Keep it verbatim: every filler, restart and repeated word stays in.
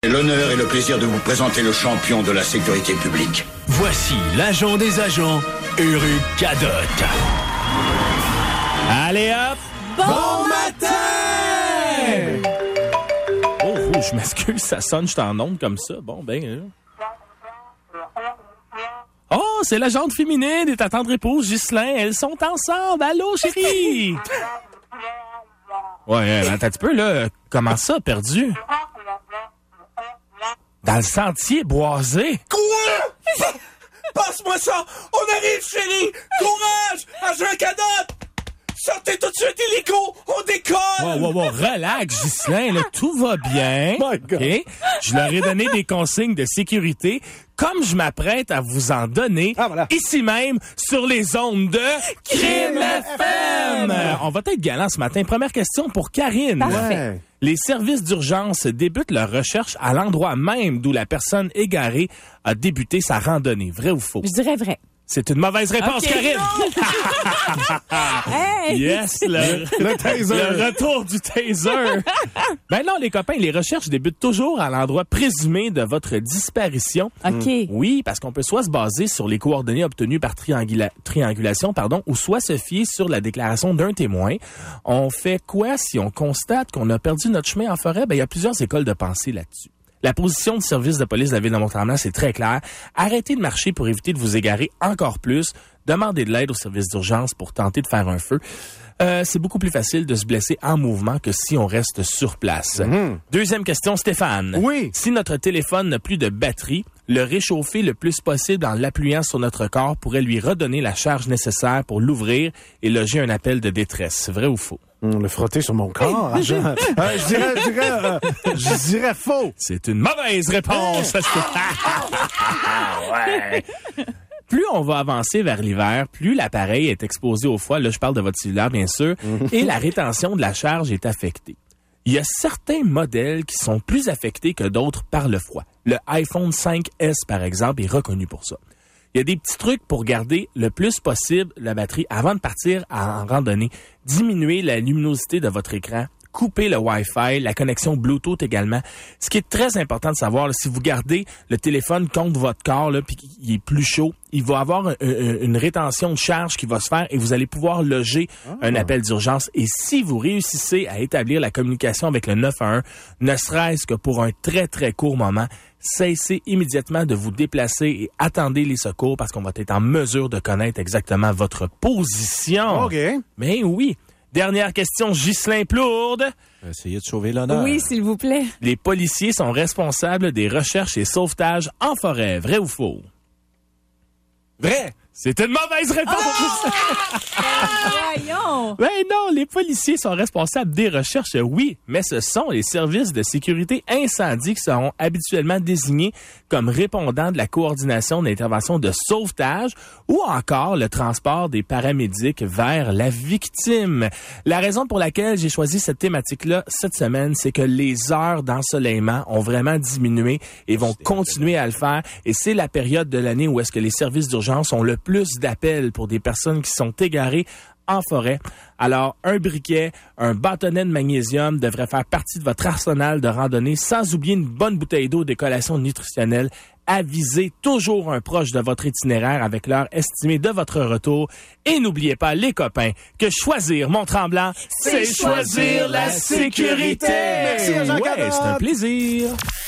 L'honneur et le plaisir de vous présenter le champion de la sécurité publique. Voici l'agent des agents, Eric Cadotte. Allez hop! Bon, bon matin! Oh, oh, je m'excuse, ça sonne, je suis en onde comme ça. Bon, ben... Euh... Oh, c'est l'agente féminine et ta tendre épouse, Ghislain. Elles sont ensemble. Allô, chérie? Ouais, attends un petit peu, là. Comment ça, perdu? Dans le sentier boisé? Quoi? Passe-moi ça! On arrive, chérie! Courage! Agent Cadotte! Sortez tout de suite, hélico! On décolle! Wow, wow, wow, relax, Ghislain, là, tout va bien. My God. Okay? Je leur ai donné des consignes de sécurité, comme je m'apprête à vous en donner, ah, voilà. ici même, sur les ondes de Crime F M! On va être galant ce matin. Première question pour Karine. Parfait. Les services d'urgence débutent leur recherche à l'endroit même d'où la personne égarée a débuté sa randonnée. Vrai ou faux? Je dirais vrai. C'est une mauvaise réponse, okay, Karine! Hey. Yes, le, le taser. Le retour du taser. Ben non, les copains, les recherches débutent toujours à l'endroit présumé de votre disparition. OK. Oui, parce qu'on peut soit se baser sur les coordonnées obtenues par triangula- triangulation, pardon, ou soit se fier sur la déclaration d'un témoin. On fait quoi si on constate qu'on a perdu notre chemin en forêt? Ben, il y a plusieurs écoles de pensée là-dessus. La position du service de police de la ville de Mont-Tremblant, c'est très clair. Arrêtez de marcher pour éviter de vous égarer encore plus. Demandez de l'aide au service d'urgence pour tenter de faire un feu. Euh, c'est beaucoup plus facile de se blesser en mouvement que si on reste sur place. Mmh. Deuxième question, Stéphane. Oui. Si notre téléphone n'a plus de batterie, le réchauffer le plus possible en l'appuyant sur notre corps pourrait lui redonner la charge nécessaire pour l'ouvrir et loger un appel de détresse. Vrai ou faux? Mmh, le frotter sur mon corps, hein, je, euh, je dirais, je dirais, euh, je dirais faux. C'est une mauvaise réponse. Ouais. Plus on va avancer vers l'hiver, plus l'appareil est exposé au froid. Là, je parle de votre cellulaire, bien sûr, et la rétention de la charge est affectée. Il y a certains modèles qui sont plus affectés que d'autres par le froid. Le iPhone cinq S, par exemple, est reconnu pour ça. Il y a des petits trucs pour garder le plus possible la batterie avant de partir en randonnée. Diminuer la luminosité de votre écran, couper le Wi-Fi, la connexion Bluetooth également. Ce qui est très important de savoir, là, si vous gardez le téléphone contre votre corps là, puis qu'il est plus chaud, il va avoir un, un, une rétention de charge qui va se faire et vous allez pouvoir loger ah. un appel d'urgence. Et si vous réussissez à établir la communication avec le neuf un un, ne serait-ce que pour un très, très court moment, cessez immédiatement de vous déplacer et attendez les secours parce qu'on va être en mesure de connaître exactement votre position. OK. Mais oui. Dernière question, Ghislain Plourde. Essayez de sauver l'honneur. Oui, s'il vous plaît. Les policiers sont responsables des recherches et sauvetages en forêt. Vrai ou faux? Vrai! C'est une mauvaise réponse! Oh! Voyons! Ben non, les policiers sont responsables des recherches, oui, mais ce sont les services de sécurité incendie qui seront habituellement désignés comme répondants de la coordination d'intervention de sauvetage ou encore le transport des paramédics vers la victime. La raison pour laquelle j'ai choisi cette thématique-là cette semaine, c'est que les heures d'ensoleillement ont vraiment diminué et vont continuer à le faire. Et c'est la période de l'année où est-ce que les services d'urgence ont le plus d'appels pour des personnes qui sont égarées en forêt. Alors, un briquet, un bâtonnet de magnésium devrait faire partie de votre arsenal de randonnée, sans oublier une bonne bouteille d'eau de collation nutritionnelle. Avisez toujours un proche de votre itinéraire avec l'heure estimée de votre retour. Et n'oubliez pas, les copains, que choisir Mont-Tremblant, c'est choisir la sécurité. Merci, Agent Ouais, Cadotte. c'est un plaisir.